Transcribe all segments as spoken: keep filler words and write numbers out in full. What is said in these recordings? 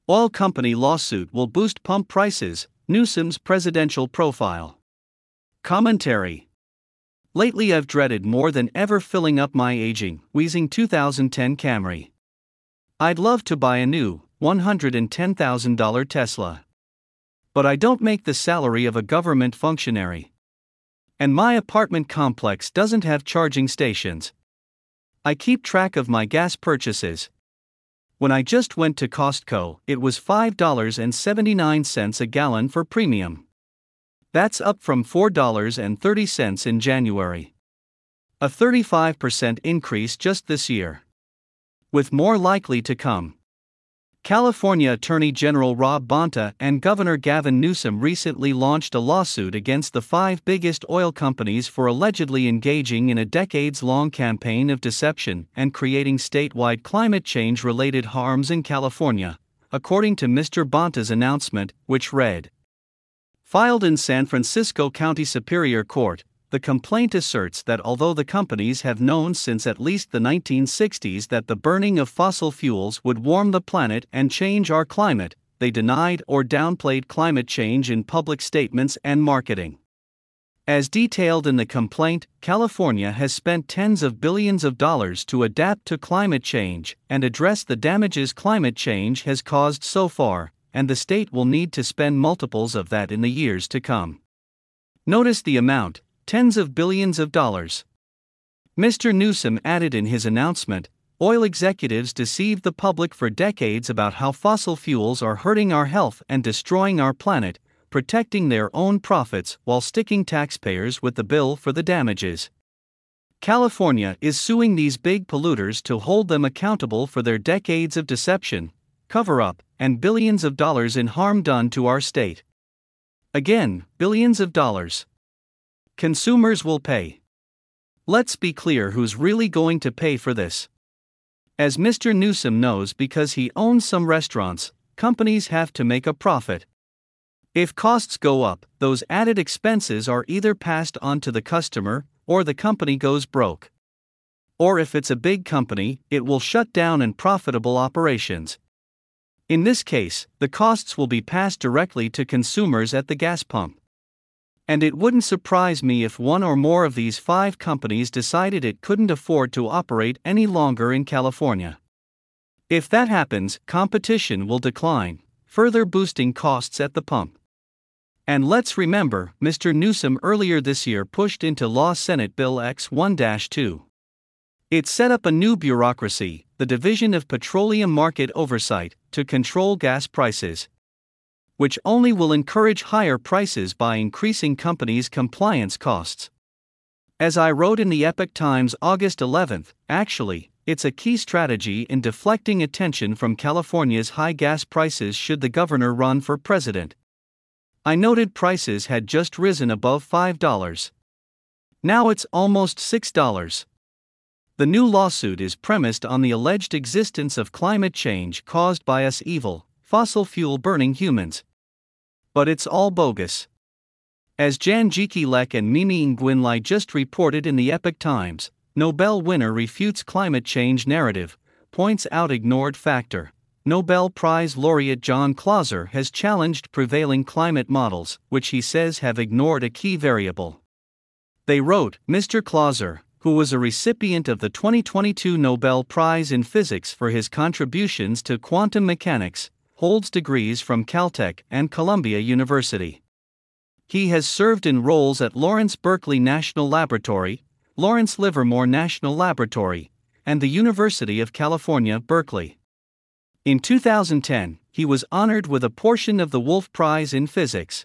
Oil company lawsuit will boost pump prices, Newsom's presidential profile. Commentary. Lately I've dreaded more than ever filling up my aging, wheezing two thousand ten Camry. I'd love to buy a new, one hundred ten thousand dollars Tesla. But I don't make the salary of a government functionary. And my apartment complex doesn't have charging stations. I keep track of my gas purchases. When I just went to Costco, it was five dollars and seventy-nine cents a gallon for premium. That's up from four dollars and thirty cents in January. A thirty-five percent increase just this year. With more likely to come. California Attorney General Rob Bonta and Governor Gavin Newsom recently launched a lawsuit against the five biggest oil companies for allegedly engaging in a decades-long campaign of deception and creating statewide climate change-related harms in California, according to Mister Bonta's announcement, which read, filed in San Francisco County Superior Court, the complaint asserts that although the companies have known since at least the nineteen sixties that the burning of fossil fuels would warm the planet and change our climate, they denied or downplayed climate change in public statements and marketing. As detailed in the complaint, California has spent tens of billions of dollars to adapt to climate change and address the damages climate change has caused so far, and the state will need to spend multiples of that in the years to come. Notice the amount. Tens of billions of dollars. Mister Newsom added in his announcement, oil executives deceived the public for decades about how fossil fuels are hurting our health and destroying our planet, protecting their own profits while sticking taxpayers with the bill for the damages. California is suing these big polluters to hold them accountable for their decades of deception, cover-up, and billions of dollars in harm done to our state. Again, billions of dollars. Consumers will pay. Let's be clear who's really going to pay for this. As Mister Newsom knows because he owns some restaurants, companies have to make a profit. If costs go up, those added expenses are either passed on to the customer, or the company goes broke. Or if it's a big company, it will shut down unprofitable operations. In this case, the costs will be passed directly to consumers at the gas pump. And it wouldn't surprise me if one or more of these five companies decided it couldn't afford to operate any longer in California. If that happens, competition will decline, further boosting costs at the pump. And let's remember, Mister Newsom earlier this year pushed into law Senate Bill X one dash two. It set up a new bureaucracy, the Division of Petroleum Market Oversight, to control gas prices, which only will encourage higher prices by increasing companies' compliance costs. As I wrote in the Epoch Times August eleventh, actually, it's a key strategy in deflecting attention from California's high gas prices should the governor run for president. I noted prices had just risen above five dollars. Now it's almost six dollars. The new lawsuit is premised on the alleged existence of climate change caused by us evil, fossil fuel-burning humans. But it's all bogus. As Jan Jekielek and Mimi Nguyen just reported in the Epoch Times, Nobel winner refutes climate change narrative, points out ignored factor. Nobel Prize laureate John Clauser has challenged prevailing climate models, which he says have ignored a key variable. They wrote, Mister Clauser, who was a recipient of the twenty twenty-two Nobel Prize in Physics for his contributions to quantum mechanics, holds degrees from Caltech and Columbia University. He has served in roles at Lawrence Berkeley National Laboratory, Lawrence Livermore National Laboratory, and the University of California, Berkeley. In two thousand ten, he was honored with a portion of the Wolf Prize in Physics.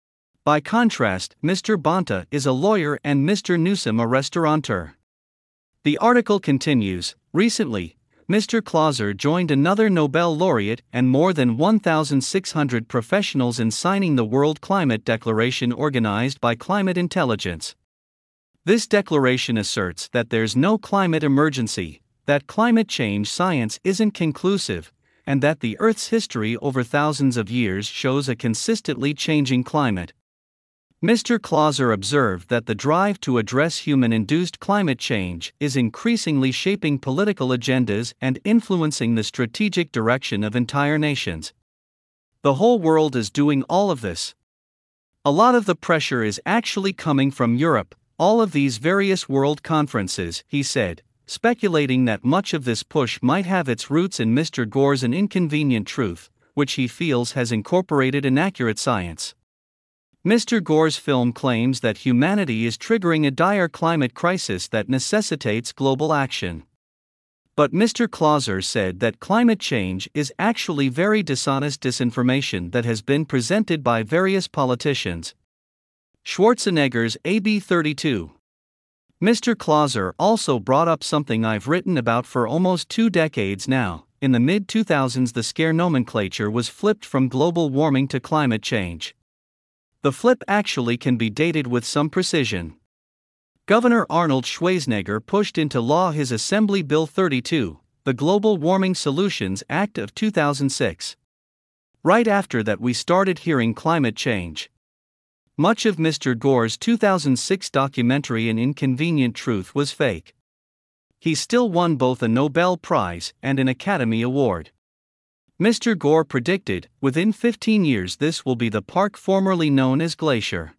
By contrast, Mister Bonta is a lawyer and Mister Newsom a restaurateur. The article continues, recently, Mister Clauser joined another Nobel laureate and more than one thousand six hundred professionals in signing the World Climate Declaration organized by Climate Intelligence. This declaration asserts that there's no climate emergency, that climate change science isn't conclusive, and that the Earth's history over thousands of years shows a consistently changing climate. Mister Clauser observed that the drive to address human-induced climate change is increasingly shaping political agendas and influencing the strategic direction of entire nations. The whole world is doing all of this. A lot of the pressure is actually coming from Europe, all of these various world conferences, he said, speculating that much of this push might have its roots in Mister Gore's An Inconvenient Truth, which he feels has incorporated inaccurate science. Mister Gore's film claims that humanity is triggering a dire climate crisis that necessitates global action. But Mister Clauser said that climate change is actually very dishonest disinformation that has been presented by various politicians. Schwarzenegger's A B thirty-two. Mister Clauser also brought up something I've written about for almost two decades now. In the mid two thousands, the scare nomenclature was flipped from global warming to climate change. The flip actually can be dated with some precision. Governor Arnold Schwarzenegger pushed into law his Assembly Bill thirty-two, the Global Warming Solutions Act of two thousand six. Right after that, we started hearing climate change. Much of Mister Gore's two thousand six documentary An Inconvenient Truth was fake. He still won both a Nobel Prize and an Academy Award. Mister Gore predicted, within fifteen years this will be the park formerly known as Glacier.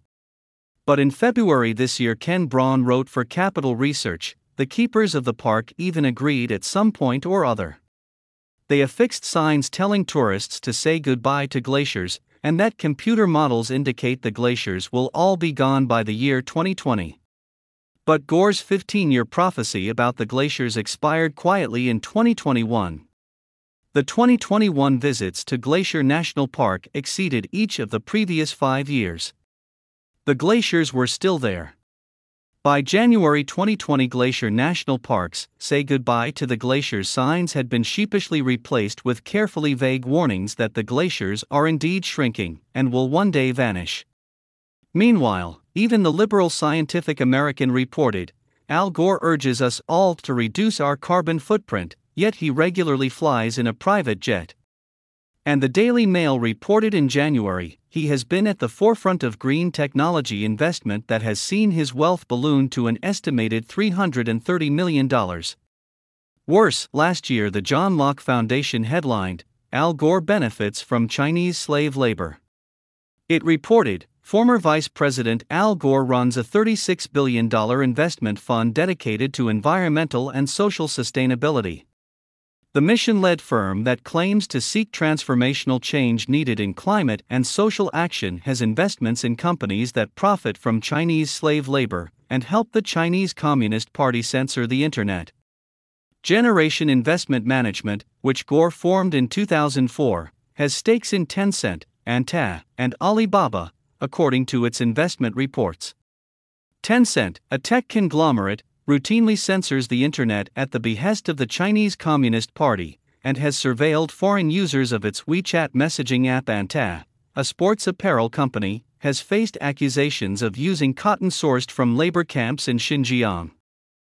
But in February this year, Ken Braun wrote for Capital Research, the keepers of the park even agreed at some point or other. They affixed signs telling tourists to say goodbye to glaciers, and that computer models indicate the glaciers will all be gone by the year twenty twenty. But Gore's fifteen-year prophecy about the glaciers expired quietly in twenty twenty-one. The twenty twenty-one visits to Glacier National Park exceeded each of the previous five years. The glaciers were still there. By January twenty twenty, Glacier National Park's "Say Goodbye to the Glaciers" signs had been sheepishly replaced with carefully vague warnings that the glaciers are indeed shrinking and will one day vanish. Meanwhile, even the liberal Scientific American reported, Al Gore urges us all to reduce our carbon footprint, yet he regularly flies in a private jet. And the Daily Mail reported in January, he has been at the forefront of green technology investment that has seen his wealth balloon to an estimated three hundred thirty million dollars. Worse, last year the John Locke Foundation headlined, Al Gore benefits from Chinese slave labor. It reported, former Vice President Al Gore runs a thirty-six billion dollars investment fund dedicated to environmental and social sustainability. The mission-led firm that claims to seek transformational change needed in climate and social action has investments in companies that profit from Chinese slave labor and help the Chinese Communist Party censor the Internet. Generation Investment Management, which Gore formed in two thousand four, has stakes in Tencent, Anta, and Alibaba, according to its investment reports. Tencent, a tech conglomerate, routinely censors the Internet at the behest of the Chinese Communist Party, and has surveilled foreign users of its WeChat messaging app. Anta, a sports apparel company, has faced accusations of using cotton sourced from labor camps in Xinjiang.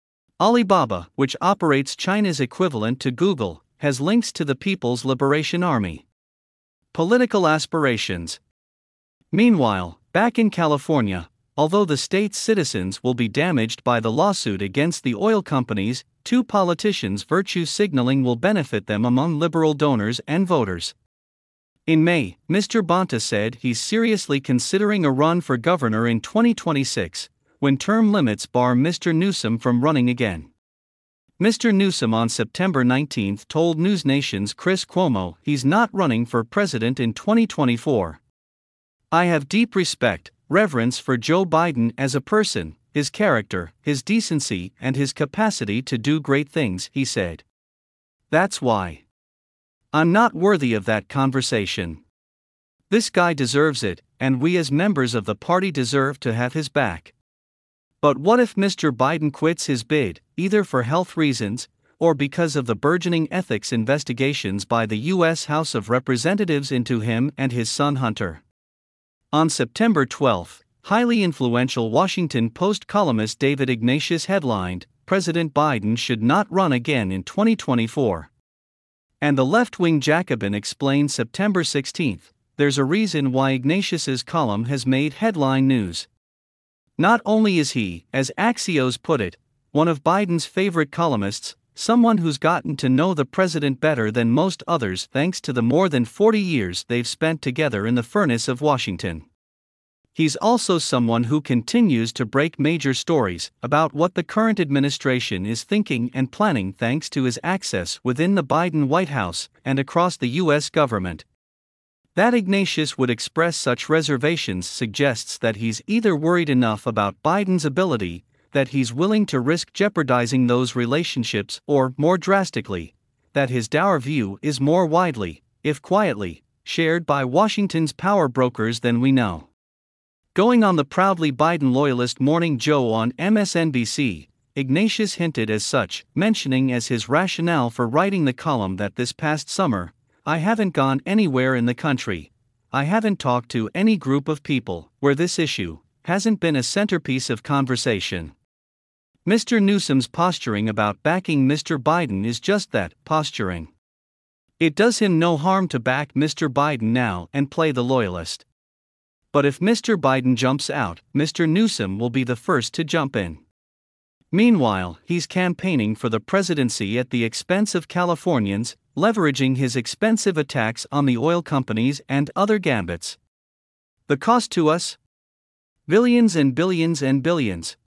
Alibaba, which operates China's equivalent to Google, has links to the People's Liberation Army. Political aspirations. Meanwhile, back in California, although the state's citizens will be damaged by the lawsuit against the oil companies, two politicians' virtue signaling will benefit them among liberal donors and voters. In May, Mister Bonta said he's seriously considering a run for governor in twenty twenty-six, when term limits bar Mister Newsom from running again. Mister Newsom on September nineteenth told NewsNation's Chris Cuomo he's not running for president in twenty twenty-four. I have deep respect, reverence for Joe Biden as a person, his character, his decency, and his capacity to do great things, he said. That's why I'm not worthy of that conversation. This guy deserves it, and we as members of the party deserve to have his back. But what if Mister Biden quits his bid, either for health reasons, or because of the burgeoning ethics investigations by the U S House of Representatives into him and his son Hunter? On September twelfth, highly influential Washington Post columnist David Ignatius headlined, President Biden should not run again in twenty twenty-four. And the left-wing Jacobin explained September sixteenth, there's a reason why Ignatius's column has made headline news. Not only is he, as Axios put it, one of Biden's favorite columnists, someone who's gotten to know the president better than most others thanks to the more than forty years they've spent together in the furnace of Washington. He's also someone who continues to break major stories about what the current administration is thinking and planning thanks to his access within the Biden White House and across the U S government. That Ignatius would express such reservations suggests that he's either worried enough about Biden's ability that he's willing to risk jeopardizing those relationships, or, more drastically, that his dour view is more widely, if quietly, shared by Washington's power brokers than we know. Going on the proudly Biden loyalist Morning Joe on M S N B C, Ignatius hinted as such, mentioning as his rationale for writing the column that this past summer, "I haven't gone anywhere in the country. I haven't talked to any group of people where this issue hasn't been a centerpiece of conversation." Mister Newsom's posturing about backing Mister Biden is just that, posturing. It does him no harm to back Mister Biden now and play the loyalist. But if Mister Biden jumps out, Mister Newsom will be the first to jump in. Meanwhile, he's campaigning for the presidency at the expense of Californians, leveraging his expensive attacks on the oil companies and other gambits. The cost to us? Billions and billions and billions,